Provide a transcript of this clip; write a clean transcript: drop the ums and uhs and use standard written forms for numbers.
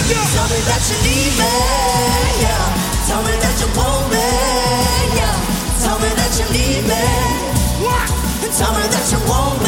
Tell me that you need me, yeah. Tell me that you want me, yeah. Tell me that you need me. What? Tell me that you want me.